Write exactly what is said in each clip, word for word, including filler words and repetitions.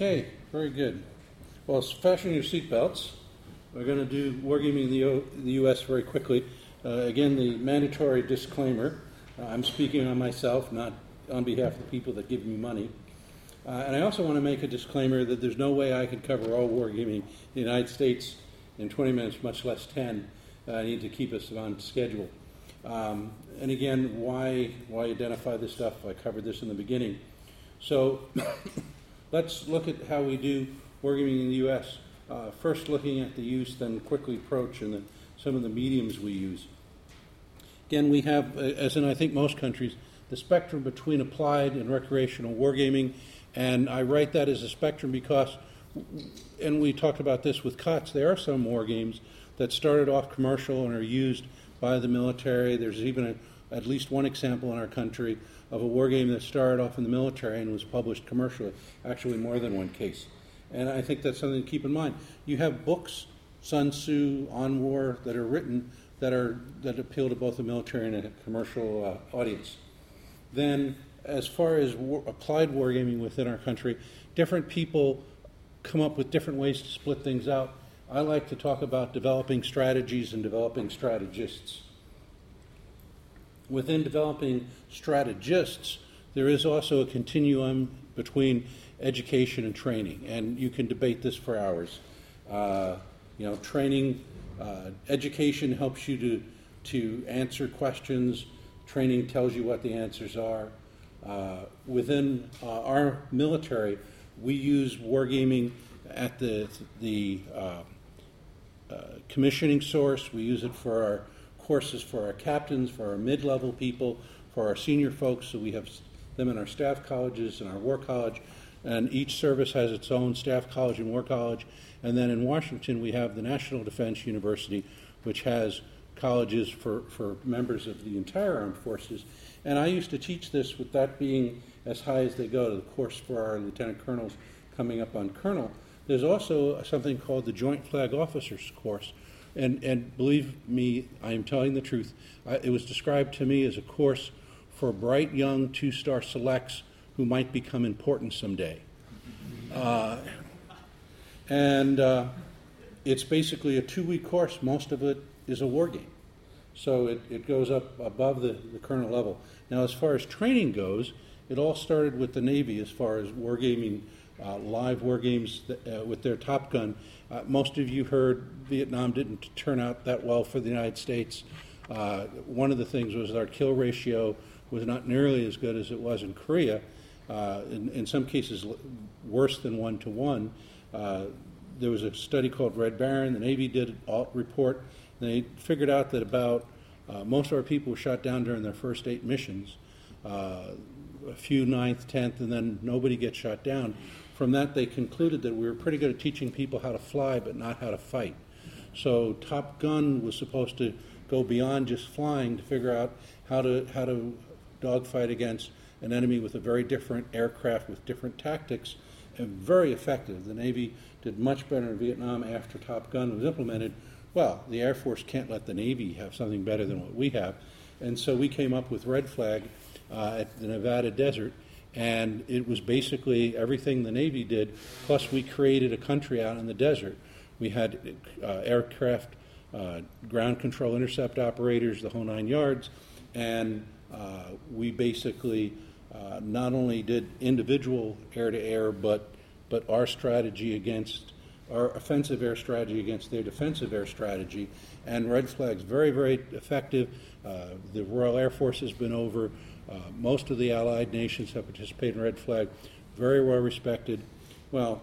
Okay, very good. Well, fasten your seatbelts. We're going to do wargaming in the, o- the U S very quickly. Uh, again, the mandatory disclaimer. Uh, I'm speaking on myself, not on behalf of the people that give me money. Uh, and I also want to make a disclaimer that there's no way I could cover all wargaming in the United States in twenty minutes, much less ten. Uh, I need to keep us on schedule. Um, and again, why why identify this stuff? I covered this in the beginning. So let's look at how we do wargaming in the U S. Uh, first looking at the use, then quickly approach and the, some of the mediums we use. Again, we have, as in I think most countries, the spectrum between applied and recreational wargaming, and I write that as a spectrum because, and we talked about this with COTS, there are some war games that started off commercial and are used by the military. There's even a, at least one example in our country of a war game that started off in the military and was published commercially, actually more than one case. And I think that's something to keep in mind. You have books, Sun Tzu, On War, that are written that are that appeal to both the military and a commercial uh, audience. Then, as far as war, applied wargaming within our country, different people come up with different ways to split things out. I like to talk about developing strategies and developing strategists. Within developing strategists, there is also a continuum between education and training, and you can debate this for hours. Uh, you know, training, uh, education helps you to to answer questions. Training tells you what the answers are. Uh, within uh, our military, we use wargaming at the the uh, uh, commissioning source. We use it for our courses for our captains, for our mid-level people, for our senior folks. So we have them in our staff colleges and our war college. And each service has its own staff college and war college. And then in Washington, we have the National Defense University, which has colleges for, for members of the entire armed forces. And I used to teach this with that being as high as they go, the course for our lieutenant colonels coming up on colonel. There's also something called the Joint Flag Officers course. And, and believe me, I am telling the truth. I, it was described to me as a course for bright young two-star selects who might become important someday. Uh, and uh, it's basically a two-week course. Most of it is a war game. So it, it goes up above the, the colonel level. Now, as far as training goes, it all started with the Navy as far as wargaming, uh, live war games that, uh, with their Top Gun. Uh, most of you heard Vietnam didn't turn out that well for the United States. Uh, one of the things was our kill ratio was not nearly as good as it was in Korea. Uh, in, in some cases, worse than one to one. Uh, there was a study called Red Baron. The Navy did an alt report. And they figured out that about uh, most of our people were shot down during their first eight missions. Uh, a few ninth, tenth, and then nobody gets shot down. From that, they concluded that we were pretty good at teaching people how to fly, but not how to fight. So Top Gun was supposed to go beyond just flying to figure out how to how to dogfight against an enemy with a very different aircraft with different tactics, and very effective. The Navy did much better in Vietnam after Top Gun was implemented. Well, the Air Force can't let the Navy have something better than what we have. And so we came up with Red Flag uh, at the Nevada desert, and it was basically everything the Navy did, plus we created a country out in the desert. We had uh, aircraft, uh, ground control intercept operators, the whole nine yards, and uh, we basically Uh, not only did individual air-to-air, but but our strategy against, our offensive air strategy against their defensive air strategy. And Red Flag's very, very effective. Uh, the Royal Air Force has been over. Uh, most of the Allied nations have participated in Red Flag. Very well respected. Well,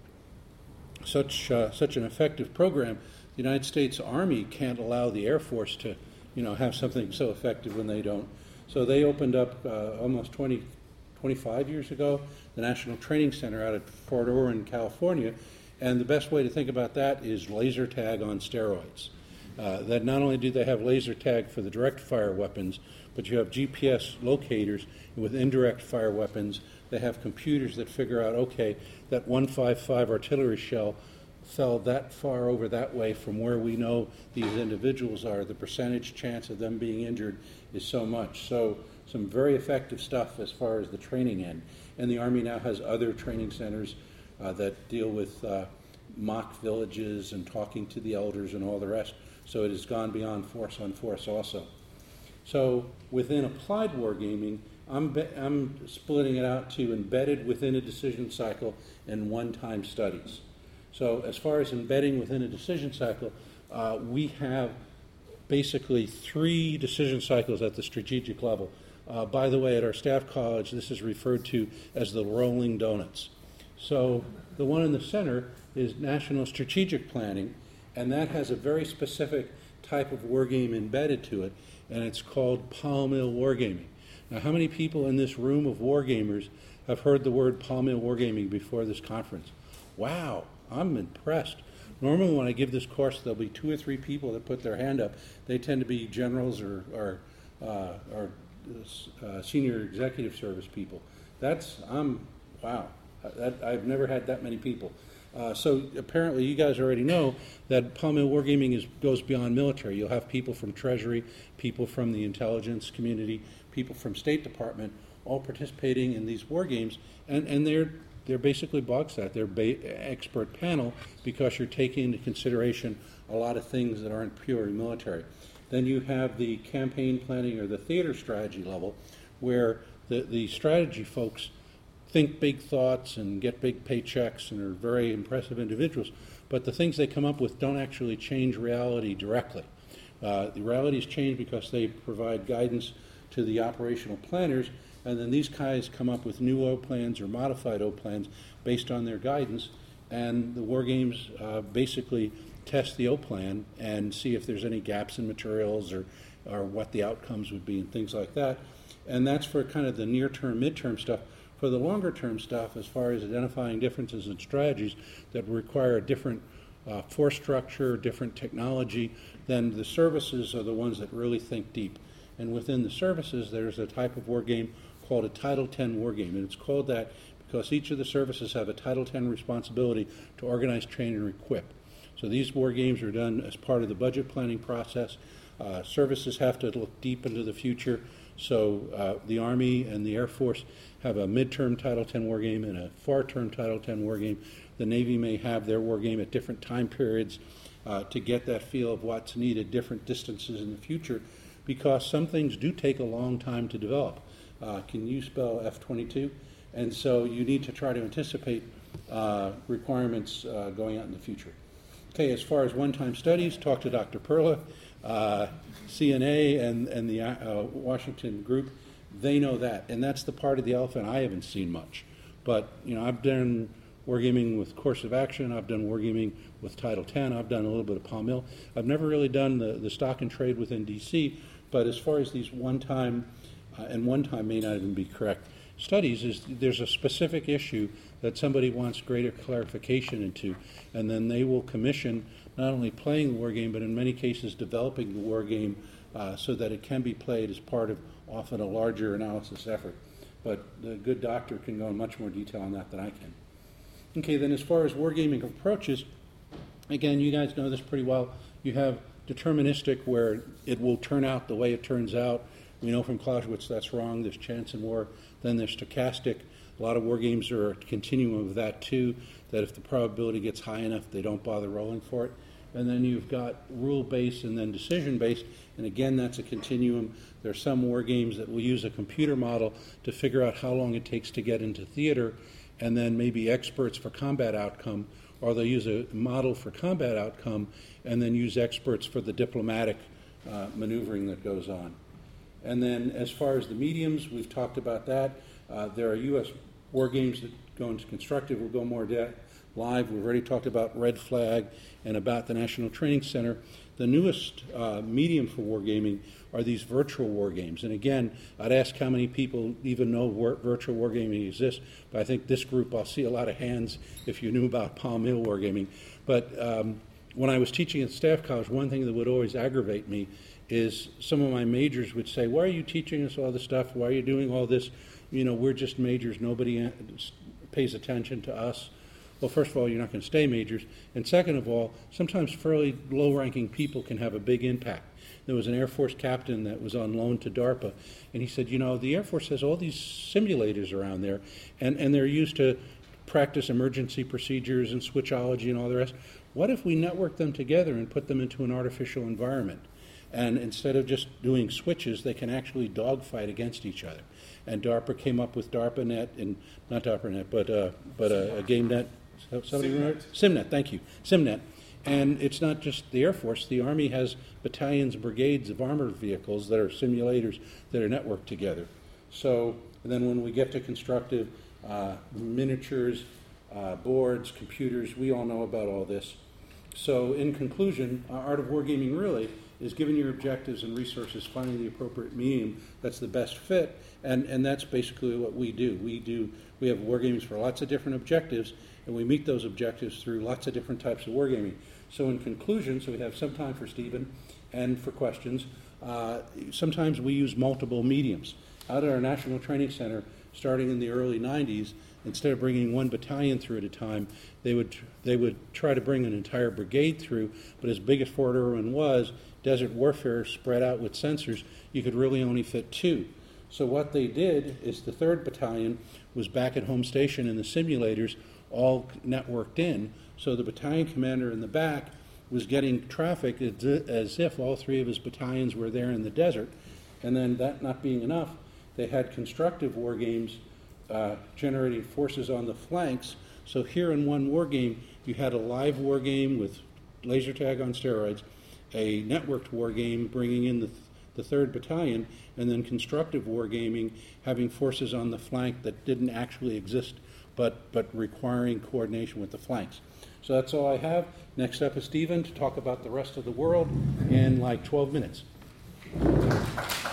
such uh, such an effective program, the United States Army can't allow the Air Force to, you know, have something so effective when they don't. So they opened up uh, almost twenty, twenty-five years ago, the National Training Center out at Fort Orin, California. And the best way to think about that is laser tag on steroids. Uh, that not only do they have laser tag for the direct fire weapons, but you have G P S locators. And with indirect fire weapons, they have computers that figure out, okay, that one fifty-five artillery shell fell that far over that way from where we know these individuals are. The percentage chance of them being injured is so much. So some very effective stuff as far as the training end. And the Army now has other training centers uh, that deal with uh, mock villages and talking to the elders and all the rest. So it has gone beyond force on force also. So within applied wargaming, I'm, be- I'm splitting it out to embedded within a decision cycle and one-time studies. So as far as embedding within a decision cycle, uh, we have basically three decision cycles at the strategic level. Uh, by the way, at our staff college, this is referred to as the rolling donuts. So the one in the center is National Strategic Planning, and that has a very specific type of wargame embedded to it, and it's called Pall Mill Wargaming. Now, how many people in this room of wargamers have heard the word Pall Mill Wargaming before this conference? Wow, I'm impressed. Normally when I give this course, there'll be two or three people that put their hand up. They tend to be generals or, or, uh, or uh, senior executive service people. That's, I'm, wow, that, I've never had that many people. Uh, so apparently you guys already know that Pall Mill Wargaming is, goes beyond military. You'll have people from Treasury, people from the intelligence community, people from State Department, all participating in these war games, and, and they're they're basically Bogstad. They're ba- expert panel because you're taking into consideration a lot of things that aren't purely military. Then you have the campaign planning or the theater strategy level, where the, the strategy folks think big thoughts and get big paychecks and are very impressive individuals, but the things they come up with don't actually change reality directly. Uh, the realities change because they provide guidance to the operational planners, and then these guys come up with new O plans or modified O plans based on their guidance, and the war games uh, basically test the O plan and see if there's any gaps in materials or, or what the outcomes would be and things like that. And that's for kind of the near-term, mid-term stuff. For the longer-term stuff, as far as identifying differences in strategies that require a different uh, force structure, different technology, then the services are the ones that really think deep. And within the services, there's a type of war game called a Title ten war game, and it's called that because each of the services have a Title ten responsibility to organize, train, and equip. So these war games are done as part of the budget planning process. Uh, services have to look deep into the future. So uh, the Army and the Air Force have a midterm Title ten war game and a far-term Title ten war game. The Navy may have their war game at different time periods uh, to get that feel of what's needed, different distances in the future, because some things do take a long time to develop. Uh, can you spell F twenty-two? And so you need to try to anticipate uh, requirements uh, going out in the future. Okay, as far as one-time studies, talk to Doctor Perla, uh, C N A, and, and the uh, Washington group. They know that, and that's the part of the elephant I haven't seen much. But, you know, I've done wargaming with Course of Action, I've done wargaming with Title ten, I've done a little bit of Pall Mill. I've never really done the, the stock and trade within D C, but as far as these one-time, uh, and one-time may not even be correct, studies, is there's a specific issue that somebody wants greater clarification into, and then they will commission not only playing the war game, but in many cases developing the war game uh, so that it can be played as part of often a larger analysis effort. But the good doctor can go in much more detail on that than I can. Okay, then as far as wargaming approaches, again, you guys know this pretty well. You have deterministic, where it will turn out the way it turns out. We know from Clausewitz that's wrong. There's chance in war. Then there's stochastic. A lot of war games are a continuum of that too, that if the probability gets high enough, they don't bother rolling for it. And then you've got rule-based and then decision-based, and again, that's a continuum. There are some war games that will use a computer model to figure out how long it takes to get into theater, and then maybe experts for combat outcome, or they'll use a model for combat outcome and then use experts for the diplomatic uh, maneuvering that goes on. And then as far as the mediums, we've talked about that. Uh, there are U S war games that go into constructive. We'll go more de- live. We've already talked about Red Flag and about the National Training Center. The newest uh, medium for wargaming are these virtual war games. And again, I'd ask how many people even know war- virtual wargaming exists, but I think this group, I'll see a lot of hands if you knew about Pall Mill wargaming. But um, when I was teaching at Staff College, one thing that would always aggravate me is some of my majors would say, why are you teaching us all this stuff? Why are you doing all this? You know, we're just majors. Nobody pays attention to us. Well, first of all, you're not going to stay majors. And second of all, sometimes fairly low-ranking people can have a big impact. There was an Air Force captain that was on loan to DARPA, and he said, you know, the Air Force has all these simulators around there, and, and they're used to practice emergency procedures and switchology and all the rest. What if we network them together and put them into an artificial environment? And instead of just doing switches, they can actually dogfight against each other. And DARPA came up with DARPANet, and not DARPANet, but uh, but a, a game net. Somebody remember? SimNet, thank you, SimNet. And it's not just the Air Force. The Army has battalions and brigades of armored vehicles that are simulators that are networked together. So and then when we get to constructive uh, miniatures, uh, boards, computers, we all know about all this. So in conclusion, uh, Art of Wargaming really is given your objectives and resources, finding the appropriate medium that's the best fit, and, and that's basically what we do. We do we have wargames for lots of different objectives, and we meet those objectives through lots of different types of wargaming. So in conclusion, so we have some time for Stephen and for questions, uh, sometimes we use multiple mediums. Out at our National Training Center, starting in the early nineties, instead of bringing one battalion through at a time, they would they would try to bring an entire brigade through, but as big as Fort Irwin was, desert warfare spread out with sensors, you could really only fit two. So what they did is the third battalion was back at home station and the simulators all networked in, so the battalion commander in the back was getting traffic as if all three of his battalions were there in the desert. And then that not being enough, they had constructive war games uh, generating forces on the flanks. So here in one war game, you had a live war game with laser tag on steroids, a networked war game bringing in the, th- the third battalion, and then constructive wargaming having forces on the flank that didn't actually exist, but, but requiring coordination with the flanks. So that's all I have. Next up is Stephen to talk about the rest of the world in like twelve minutes.